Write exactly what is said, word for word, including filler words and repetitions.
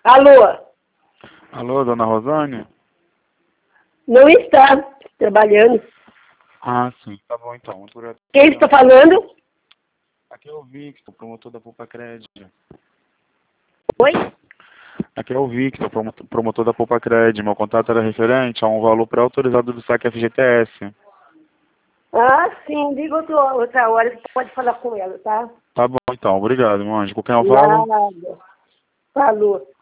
Alô? Alô, dona Rosânia? Não está trabalhando. Ah, sim. Tá bom, então. Muito obrigado. Quem está falando? Aqui é o Victor, promotor da Poupa Crédito. Oi? Aqui é o Victor, promotor, promotor da Poupa Crédito. Meu contato era referente a um valor pré-autorizado do saque F G T S. Ah, sim. Liga outra, outra hora, você pode falar com ela, tá? Tá bom, então. Obrigado, meu anjo. Com quem eu falo? Nada. Falou.